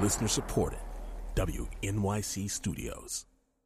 Listener supported. WNYC Studios.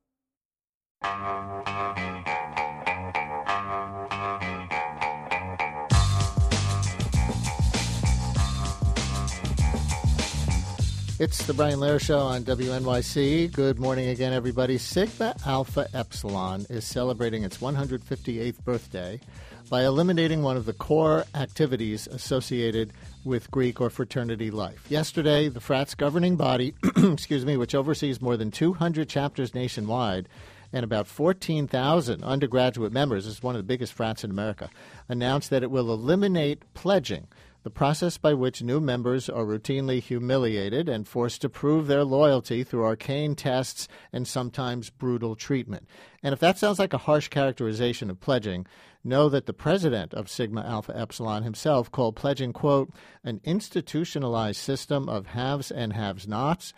It's the Brian Lehrer Show on WNYC. Good morning again, everybody. Sigma Alpha Epsilon is celebrating its 158th birthday by eliminating one of the core activities associated with Greek or fraternity life. Yesterday, the frat's governing body, which oversees more than 200 chapters nationwide and about 14,000 undergraduate members, is one of the biggest frats in America, announced that it will eliminate pledging, the process by which new members are routinely humiliated and forced to prove their loyalty through arcane tests and sometimes brutal treatment. And if that sounds like a harsh characterization of pledging, know that the president of Sigma Alpha Epsilon himself called pledging, quote, an institutionalized system of haves and have-nots,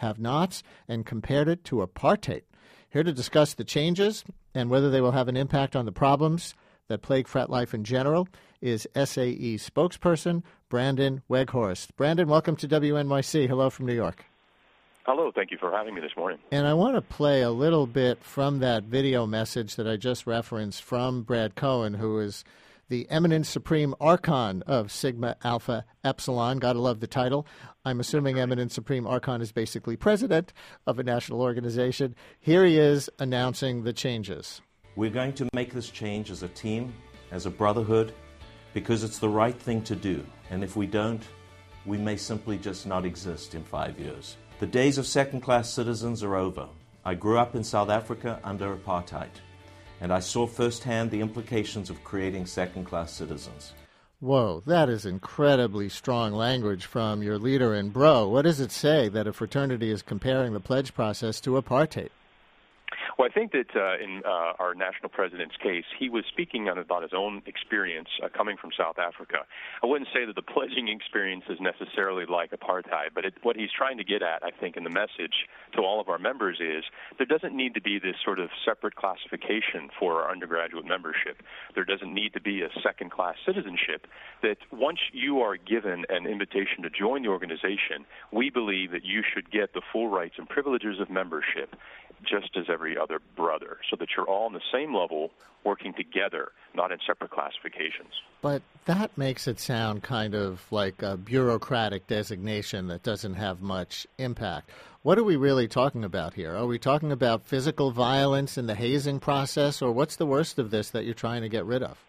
and compared it to apartheid. Here to discuss the changes and whether they will have an impact on the problems that plague frat life in general is SAE spokesperson Brandon Weghorst. Brandon, welcome to WNYC. Hello from New York. Hello. Thank you for having me this morning. And I want to play a little bit from that video message that I just referenced from Brad Cohen, who is the eminent supreme archon of Sigma Alpha Epsilon. Gotta love the title. I'm assuming eminent supreme archon is basically president of a national organization. Here he is announcing the changes. We're going to make this change as a team, as a brotherhood, because it's the right thing to do. And if we don't, we may simply just not exist in 5 years. The days of second-class citizens are over. I grew up in South Africa under apartheid, and I saw firsthand the implications of creating second-class citizens. Whoa, that is incredibly strong language from your leader and bro. What does it say that a fraternity is comparing the pledge process to apartheid? Well, I think that in our national president's case, he was speaking about his own experience coming from South Africa. I wouldn't say that the pledging experience is necessarily like apartheid, but what he's trying to get at, I think, in the message to all of our members is there doesn't need to be this sort of separate classification for our undergraduate membership. There doesn't need to be a second-class citizenship, that once you are given an invitation to join the organization, we believe that you should get the full rights and privileges of membership just as every other brother, so that you're all on the same level working together, not in separate classifications. But that makes it sound kind of like a bureaucratic designation that doesn't have much impact. What are we really talking about here? Are we talking about physical violence in the hazing process, or what's the worst of this that you're trying to get rid of?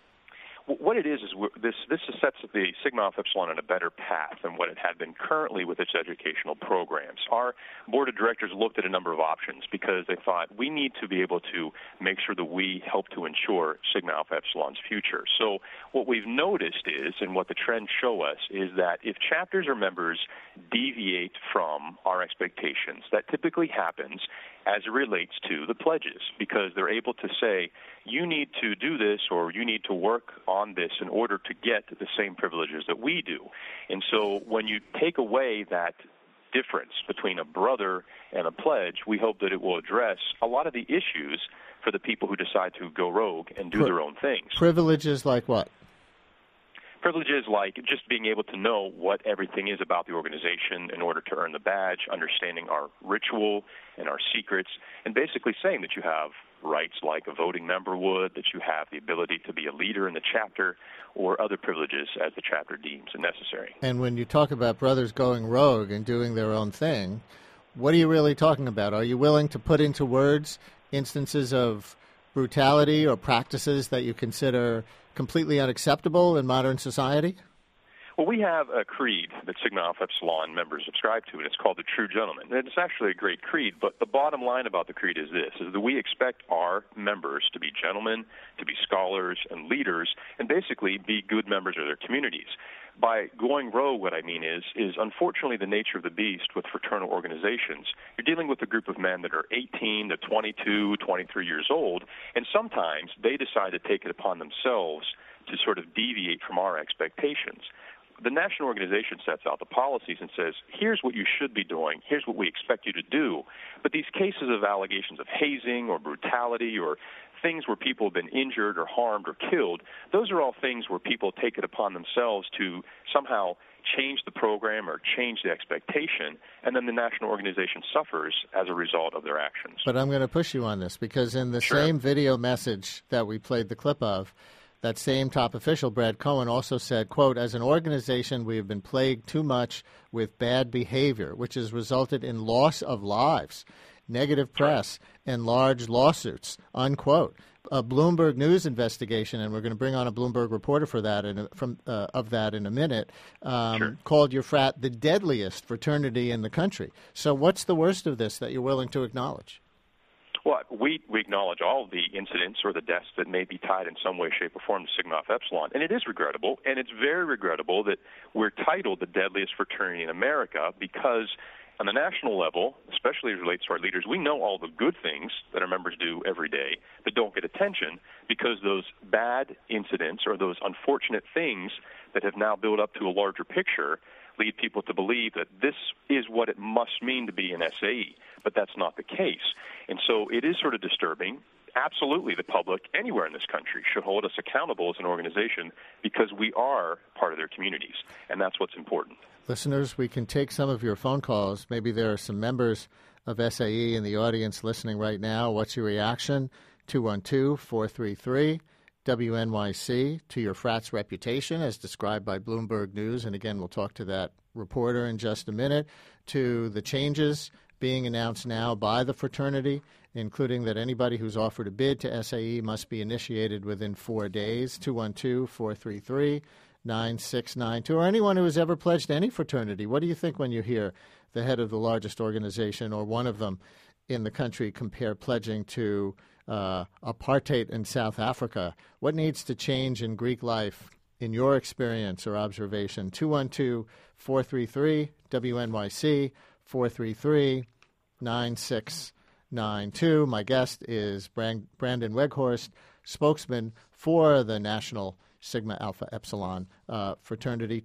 What it is this sets the Sigma Alpha Epsilon on a better path than what it had been currently with its educational programs. Our board of directors looked at a number of options because they thought we need to be able to make sure that we help to ensure Sigma Alpha Epsilon's future. So what we've noticed is, and what the trends show us, is that if chapters or members deviate from our expectations, that typically happens as it relates to the pledges, because they're able to say, you need to do this or you need to work on this in order to get the same privileges that we do. And so when you take away that difference between a brother and a pledge, we hope that it will address a lot of the issues for the people who decide to go rogue and do their own things. Privileges like what? Privileges like just being able to know what everything is about the organization in order to earn the badge, understanding our ritual and our secrets, and basically saying that you have rights like a voting member would, that you have the ability to be a leader in the chapter, or other privileges as the chapter deems necessary. And when you talk about brothers going rogue and doing their own thing, what are you really talking about? Are you willing to put into words instances of brutality or practices that you consider completely unacceptable in modern society? Well, we have a creed that Sigma Alpha Epsilon members subscribe to, and it's called the True Gentleman. And it's actually a great creed, but the bottom line about the creed is this, is that we expect our members to be gentlemen, to be scholars and leaders, and basically be good members of their communities. By going rogue, what I mean is unfortunately the nature of the beast with fraternal organizations. You're dealing with a group of men that are 18 to 22, 23 years old, and sometimes they decide to take it upon themselves to sort of deviate from our expectations. The national organization sets out the policies and says, here's what you should be doing, here's what we expect you to do. But these cases of allegations of hazing or brutality or things where people have been injured or harmed or killed, those are all things where people take it upon themselves to somehow change the program or change the expectation, and then the national organization suffers as a result of their actions. But I'm going to push you on this, because in the same video message that we played the clip of, that same top official, Brad Cohen, also said, quote, as an organization, we have been plagued too much with bad behavior, which has resulted in loss of lives, negative press, and large lawsuits, unquote. A Bloomberg News investigation, and we're going to bring on a Bloomberg reporter for that of that in a minute, called your frat the deadliest fraternity in the country. So what's the worst of this that you're willing to acknowledge? Well, we acknowledge all the incidents or the deaths that may be tied in some way, shape, or form to Sigma Alpha Epsilon, and it is regrettable, and it's very regrettable that we're titled the deadliest fraternity in America, because on the national level, especially as it relates to our leaders, we know all the good things that our members do every day that don't get attention, because those bad incidents or those unfortunate things that have now built up to a larger picture lead people to believe that this is what it must mean to be an SAE, but that's not the case. And so it is sort of disturbing. Absolutely, the public anywhere in this country should hold us accountable as an organization, because we are part of their communities, and that's what's important. Listeners, we can take some of your phone calls. Maybe there are some members of SAE in the audience listening right now. What's your reaction? 212-433-WNYC, to your frat's reputation as described by Bloomberg News. And again, we'll talk to that reporter in just a minute. To the changes being announced now by the fraternity, including that anybody who's offered a bid to SAE must be initiated within 4 days. 212-433-9692, or anyone who has ever pledged any fraternity. What do you think when you hear the head of the largest organization, or one of them in the country, compare pledging to apartheid in South Africa? What needs to change in Greek life, in your experience or observation? 212-433-WNYC, 433-9692. My guest is Brandon Weghorst, spokesman for the National Sigma Alpha Epsilon fraternity.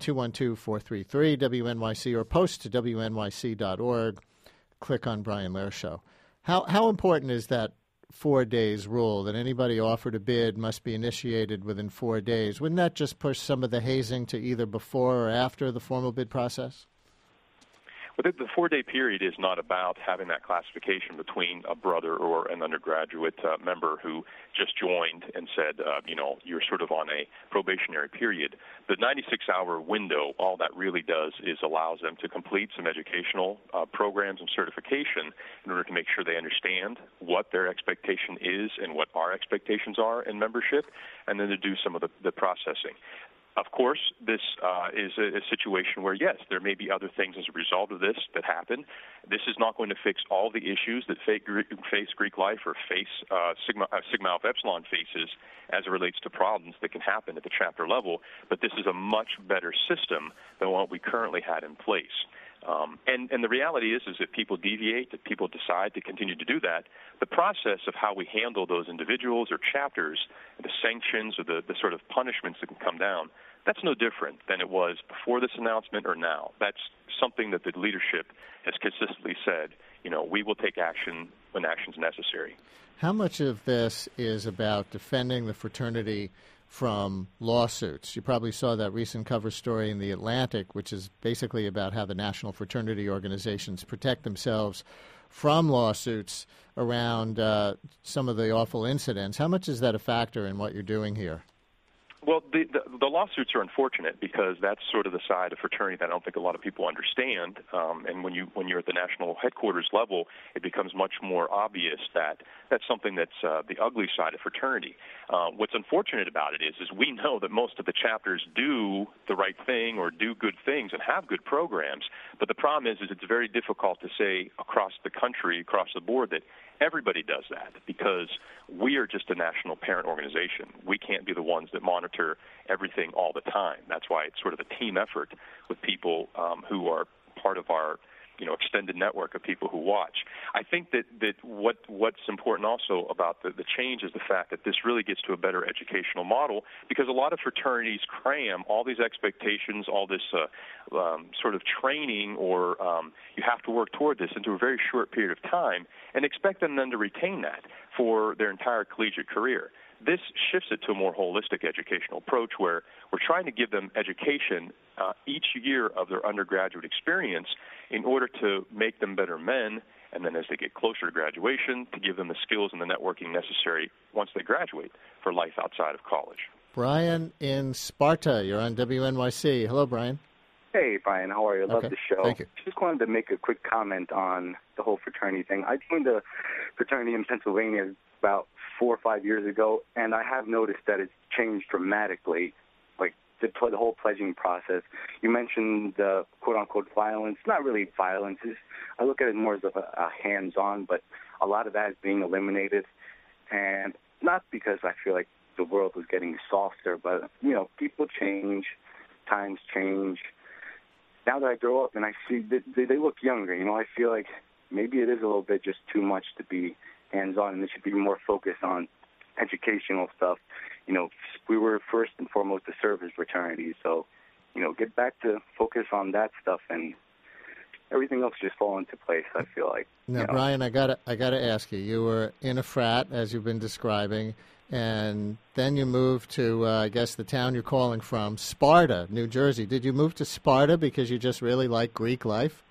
212-433-WNYC, or post to WNYC.org. Click on Brian Lehrer Show. How important is that 4 days rule, that anybody offered a bid must be initiated within 4 days? Wouldn't that just push some of the hazing to either before or after the formal bid process? But the 4-day period is not about having that classification between a brother or an undergraduate member who just joined and said, you're sort of on a probationary period. The 96-hour window, all that really does is allows them to complete some educational programs and certification in order to make sure they understand what their expectation is and what our expectations are in membership, and then to do some of the processing. Of course, this is a situation where, yes, there may be other things as a result of this that happen. This is not going to fix all the issues that face Greek life or face Sigma Alpha Epsilon faces as it relates to problems that can happen at the chapter level, but this is a much better system than what we currently had in place. And the reality is if people deviate, that people decide to continue to do that, the process of how we handle those individuals or chapters, and the sanctions or the sort of punishments that can come down, that's no different than it was before this announcement or now. That's something that the leadership has consistently said, we will take action when action is necessary. How much of this is about defending the fraternity from lawsuits? You probably saw that recent cover story in The Atlantic, which is basically about how the national fraternity organizations protect themselves from lawsuits around some of the awful incidents. How much is that a factor in what you're doing here? Well, the lawsuits are unfortunate because that's sort of the side of fraternity that I don't think a lot of people understand. And when you're at the national headquarters level, it becomes much more obvious that that's something that's the ugly side of fraternity. What's unfortunate about it is we know that most of the chapters do the right thing or do good things and have good programs. But the problem is it's very difficult to say across the country, across the board, that everybody does that, because we are just a national parent organization. We can't be the ones that monitor everything all the time. That's why it's sort of a team effort with people who are part of our extended network of people who watch. I think that what's important also about the change is the fact that this really gets to a better educational model, because a lot of fraternities cram all these expectations, all this sort of training, or you have to work toward this into a very short period of time, and expect them then to retain that for their entire collegiate career. This shifts it to a more holistic educational approach where we're trying to give them education each year of their undergraduate experience in order to make them better men, and then as they get closer to graduation, to give them the skills and the networking necessary once they graduate for life outside of college. Brian in Sparta, you're on WNYC. Hello, Brian. Hey, Brian. How are you? Love the show. Thank you. Just wanted to make a quick comment on the whole fraternity thing. I joined a fraternity in Pennsylvania about 4 or 5 years ago, and I have noticed that it's changed dramatically, like the whole pledging process. You mentioned the quote-unquote violence. Not really violence. I look at it more as a hands-on, but a lot of that is being eliminated, and not because I feel like the world is getting softer, but, people change, times change. Now that I grow up and I see they look younger, I feel like maybe it is a little bit just too much to be hands-on, and it should be more focused on educational stuff. We were first and foremost a service fraternity, so, get back to focus on that stuff, and everything else just fall into place, I feel like. Now, Brian, I gotta ask you. You were in a frat, as you've been describing, and then you moved to, I guess, the town you're calling from, Sparta, New Jersey. Did you move to Sparta because you just really like Greek life?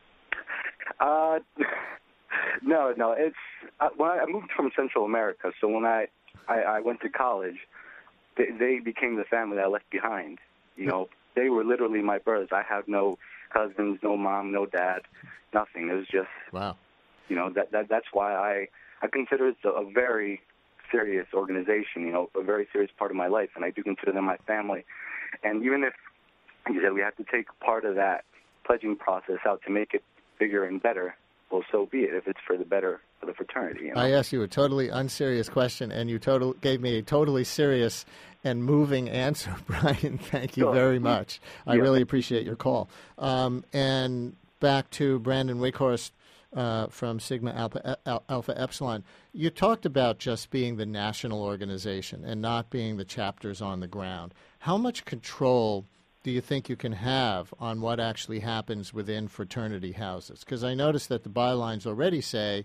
No. It's when I moved from Central America, so when I went to college, they became the family I left behind. They were literally my brothers. I have no cousins, no mom, no dad, nothing. It was just wow. That's why I consider it a very serious organization. A very serious part of my life, and I do consider them my family. And even if you said we have to take part of that pledging process out to make it bigger and better, well, so be it, if it's for the better for the fraternity. I asked you a totally unserious question, and you gave me a totally serious and moving answer, Brian. Thank you very much. I really appreciate your call. And back to Brandon Wakehorst from Sigma Alpha Epsilon. You talked about just being the national organization and not being the chapters on the ground. How much control do you think you can have on what actually happens within fraternity houses? Because I noticed that the bylines already say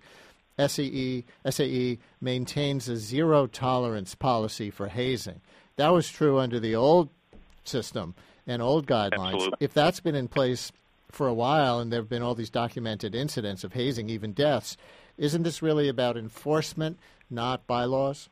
SAE maintains a zero-tolerance policy for hazing. That was true under the old system and old guidelines. Absolutely. If that's been in place for a while and there have been all these documented incidents of hazing, even deaths, isn't this really about enforcement, not bylaws?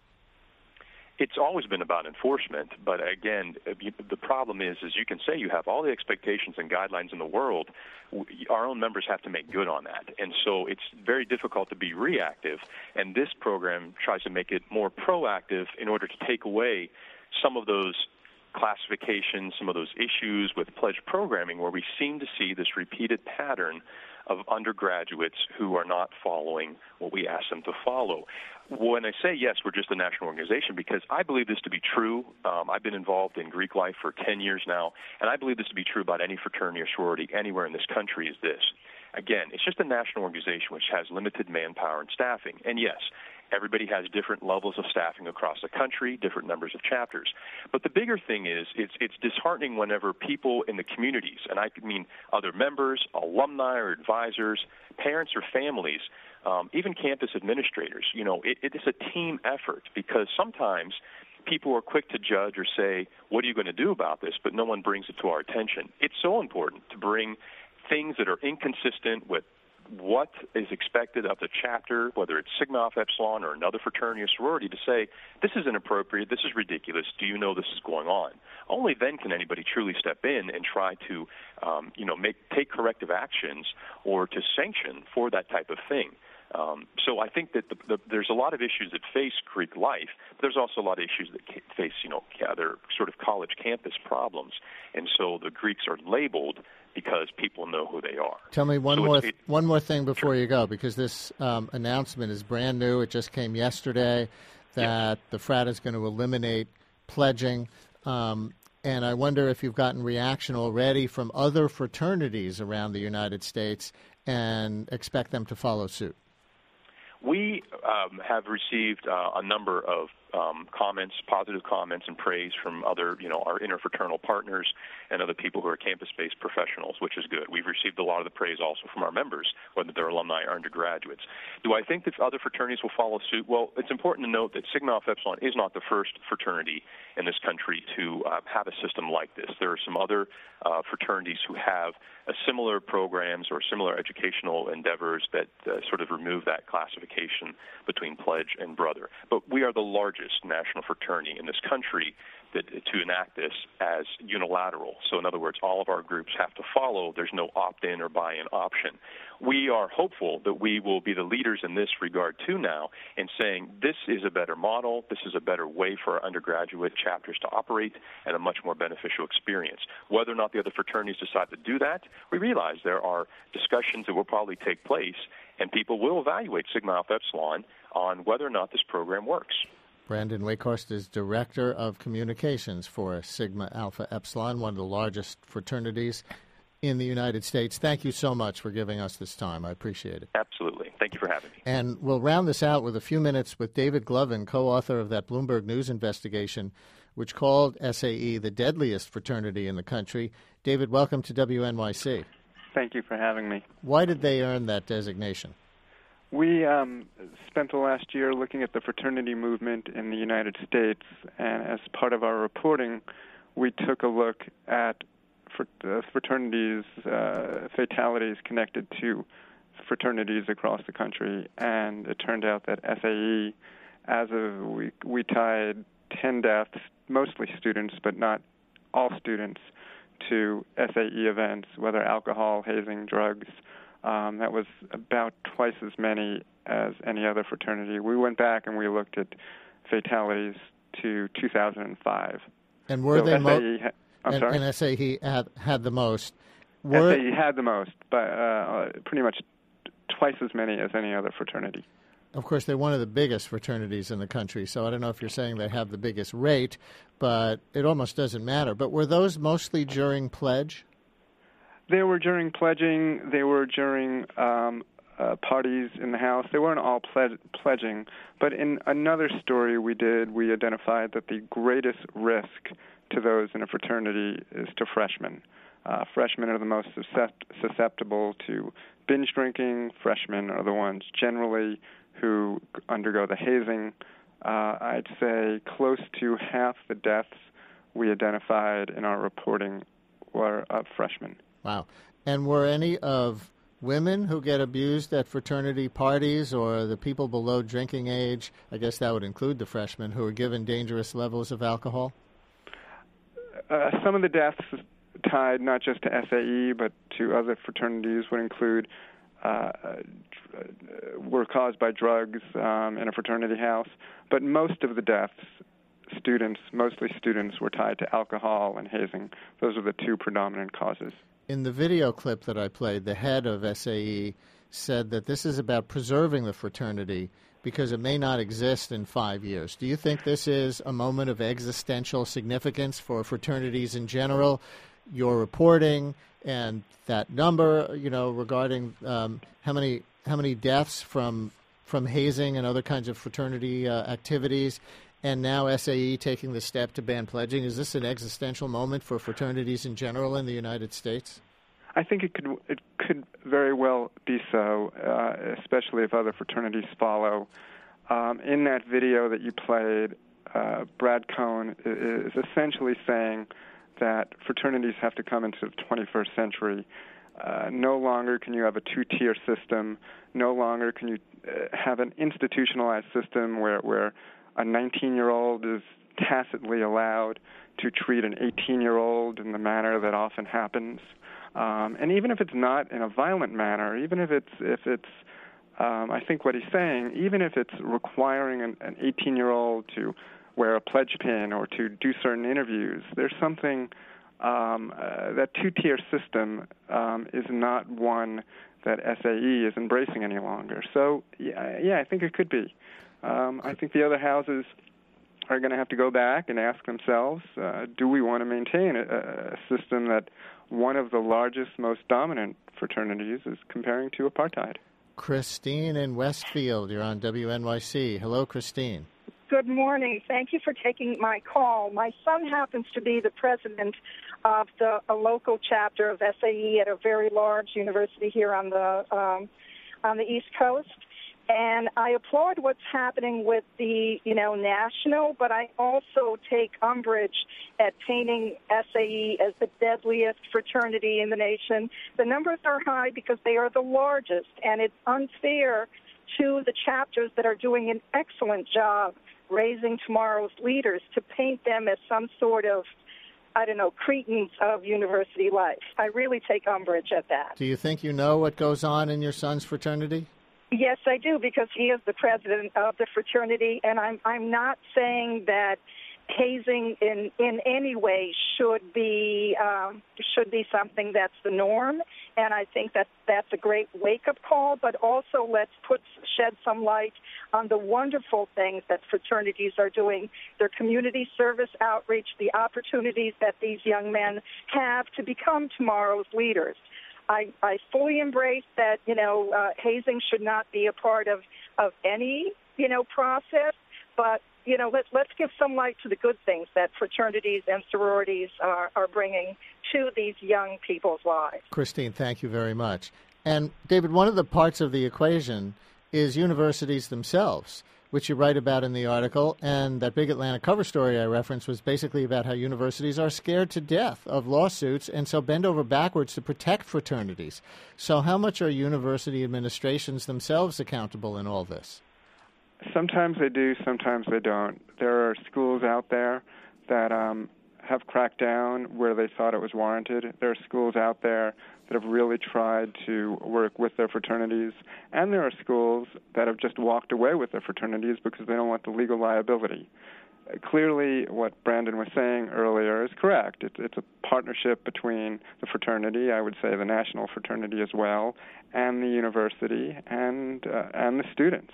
It's always been about enforcement, but again, the problem is you can say you have all the expectations and guidelines in the world. Our own members have to make good on that, and so it's very difficult to be reactive, and this program tries to make it more proactive in order to take away some of those classifications, some of those issues with pledge programming where we seem to see this repeated pattern of undergraduates who are not following what we ask them to follow. When I say, yes, we're just a national organization, because I believe this to be true. I've been involved in Greek life for 10 years now, and I believe this to be true about any fraternity or sorority anywhere in this country is this. Again, it's just a national organization which has limited manpower and staffing. And yes, everybody has different levels of staffing across the country, different numbers of chapters. But the bigger thing is it's disheartening whenever people in the communities, and I mean other members, alumni or advisors, parents or families, even campus administrators, it is a team effort, because sometimes people are quick to judge or say, what are you going to do about this? But no one brings it to our attention. It's so important to bring things that are inconsistent with what is expected of the chapter, whether it's Sigma Alpha Epsilon or another fraternity or sorority, to say, this is inappropriate, this is ridiculous, do you know this is going on? Only then can anybody truly step in and try to, take corrective actions or to sanction for that type of thing. So I think that there's a lot of issues that face Greek life, but there's also a lot of issues that face, other sort of college campus problems. And so the Greeks are labeled because people know who they are. Tell me one more thing before you go, because this announcement is brand new. It just came yesterday that the frat is going to eliminate pledging. And I wonder if you've gotten reaction already from other fraternities around the United States and expect them to follow suit. We have received a number of comments, positive comments and praise from other, our interfraternal partners and other people who are campus-based professionals, which is good. We've received a lot of the praise also from our members, whether they're alumni or undergraduates. Do I think that other fraternities will follow suit? Well, it's important to note that Sigma Alpha Epsilon is not the first fraternity in this country to have a system like this. There are some other fraternities who have similar programs or similar educational endeavors that sort of remove that classification between pledge and brother. But we are the largest national fraternity in this country to enact this as unilateral. So in other words, all of our groups have to follow. There's no opt-in or buy-in option. We are hopeful that we will be the leaders in this regard too now in saying this is a better model, this is a better way for our undergraduate chapters to operate, and a much more beneficial experience. Whether or not the other fraternities decide to do that, we realize there are discussions that will probably take place, and people will evaluate Sigma Alpha Epsilon on whether or not this program works. Brandon Wakehorst is Director of Communications for Sigma Alpha Epsilon, one of the largest fraternities in the United States. Thank you so much for giving us this time. I appreciate it. Absolutely. Thank you for having me. And we'll round this out with a few minutes with David Glovin, co-author of that Bloomberg News investigation, which called SAE the deadliest fraternity in the country. David, welcome to WNYC. Thank you for having me. Why did they earn that designation? We spent the last year looking at the fraternity movement in the United States, and as part of our reporting, we took a look at fraternities, fatalities connected to fraternities across the country, and it turned out that SAE, as of we tied 10 deaths, mostly students, but not all students, to SAE events, whether alcohol, hazing, drugs. That was about twice as many as any other fraternity. We went back and we looked at fatalities to 2005. And were they and SAE had the most. SAE had the most, but pretty much twice as many as any other fraternity. Of course, they're one of the biggest fraternities in the country, so I don't know if you're saying they have the biggest rate, but it almost doesn't matter. But were those mostly during pledge? They were during pledging. They were during parties in the house. They weren't all pledging. But in another story we did, we identified that the greatest risk to those in a fraternity is to freshmen. Freshmen are the most susceptible to binge drinking. Freshmen are the ones generally who undergo the hazing. I'd say close to half the deaths we identified in our reporting were of freshmen. Wow. And were any of women who get abused at fraternity parties or the people below drinking age, I guess that would include the freshmen, who are given dangerous levels of alcohol? Some of the deaths tied not just to SAE but to other fraternities would include were caused by drugs in a fraternity house. But most of the deaths, mostly students, were tied to alcohol and hazing. Those are the two predominant causes. In the video clip that I played, the head of SAE said that this is about preserving the fraternity because it may not exist in 5 years. Do you think this is a moment of existential significance for fraternities in general? Your reporting and that number, regarding how many deaths from hazing and other kinds of fraternity activities, and now SAE taking the step to ban pledging. Is this an existential moment for fraternities in general in the United States? I think it could very well be so, especially if other fraternities follow. In that video that you played, Brad Cohn is essentially saying that fraternities have to come into the 21st century. No longer can you have a two-tier system. No longer can you have an institutionalized system where a 19-year-old is tacitly allowed to treat an 18-year-old in the manner that often happens. And even if it's not in a violent manner, even if it's I think what he's saying, even if it's requiring an 18-year-old to wear a pledge pin or to do certain interviews, there's something, that two-tier system is not one that SAE is embracing any longer. So, yeah, I think it could be. I think the other houses are going to have to go back and ask themselves, do we want to maintain a system that one of the largest, most dominant fraternities is comparing to apartheid? Christine in Westfield, you're on WNYC. Hello, Christine. Good morning. Thank you for taking my call. My son happens to be the president of a local chapter of SAE at a very large university here on the East Coast. And I applaud what's happening with the, national, but I also take umbrage at painting SAE as the deadliest fraternity in the nation. The numbers are high because they are the largest, and it's unfair to the chapters that are doing an excellent job raising tomorrow's leaders to paint them as some sort of, cretins of university life. I really take umbrage at that. Do you think you know what goes on in your son's fraternity? Yes, I do, because he is the president of the fraternity, and I'm not saying that hazing in any way should be something that's the norm, and I think that's a great wake-up call, but also let's shed some light on the wonderful things that fraternities are doing, their community service outreach, the opportunities that these young men have to become tomorrow's leaders. I fully embrace that, hazing should not be a part of any, process, but, let's give some light to the good things that fraternities and sororities are bringing to these young people's lives. Christine, thank you very much. And, David, one of the parts of the equation is universities themselves, which you write about in the article, and that big Atlanta cover story I referenced was basically about how universities are scared to death of lawsuits and so bend over backwards to protect fraternities. So how much are university administrations themselves accountable in all this? Sometimes they do, sometimes they don't. There are schools out there that have cracked down where they thought it was warranted. There are schools out there that have really tried to work with their fraternities, and there are schools that have just walked away with their fraternities because they don't want the legal liability. Clearly, what Brandon was saying earlier is correct. It's a partnership between the fraternity, I would say the national fraternity as well, and the university and the students.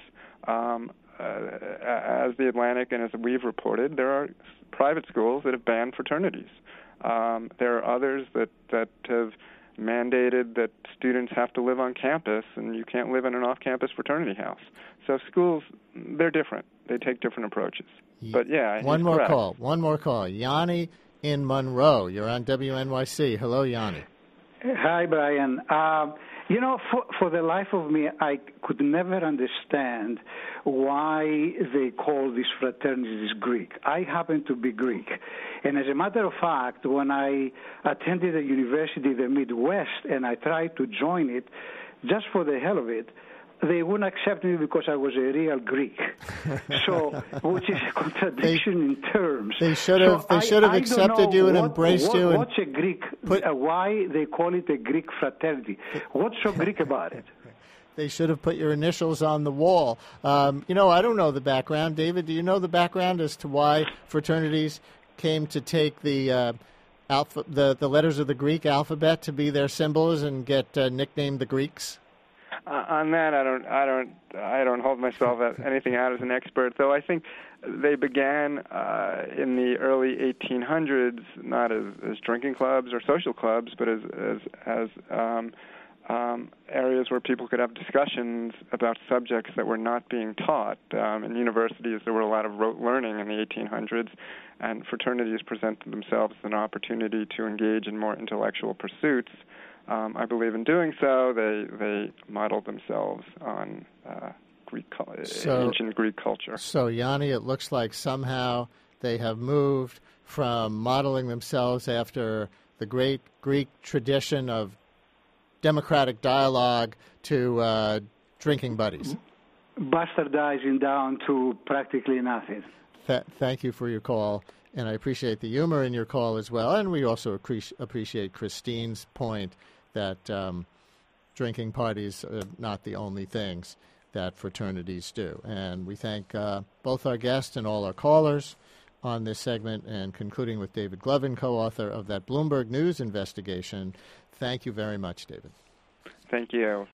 As the Atlantic and as we've reported, there are private schools that have banned fraternities. There are others that have mandated that students have to live on campus, and you can't live in an off-campus fraternity house. So schools, they're different. They take different approaches. But yeah, One more correct. One more call. Yanni in Monroe. You're on WNYC. Hello, Yanni. Hi, Brian. For the life of me, I could never understand why they call these fraternities Greek. I happen to be Greek. And as a matter of fact, when I attended a university in the Midwest and I tried to join it, just for the hell of it, they wouldn't accept me because I was a real Greek. So, which is a contradiction in terms. They should have accepted you and embraced you. What's a Greek? Why they call it a Greek fraternity? What's so Greek about it? They should have put your initials on the wall. I don't know the background. David, do you know the background as to why fraternities came to take the letters of the Greek alphabet to be their symbols and get nicknamed the Greeks? On that, I don't hold myself as anything out as an expert. Though I think they began in the early 1800s, not as drinking clubs or social clubs, but as areas where people could have discussions about subjects that were not being taught. In universities, there were a lot of rote learning in the 1800s, and fraternities presented themselves as an opportunity to engage in more intellectual pursuits. I believe in doing so. They modeled themselves on ancient Greek culture. So, Yanni, it looks like somehow they have moved from modeling themselves after the great Greek tradition of democratic dialogue to drinking buddies. Bastardizing down to practically nothing. Thank you for your call. And I appreciate the humor in your call as well. And we also appreciate Christine's point that drinking parties are not the only things that fraternities do. And we thank both our guests and all our callers on this segment, and concluding with David Glovin, co-author of that Bloomberg News investigation. Thank you very much, David. Thank you.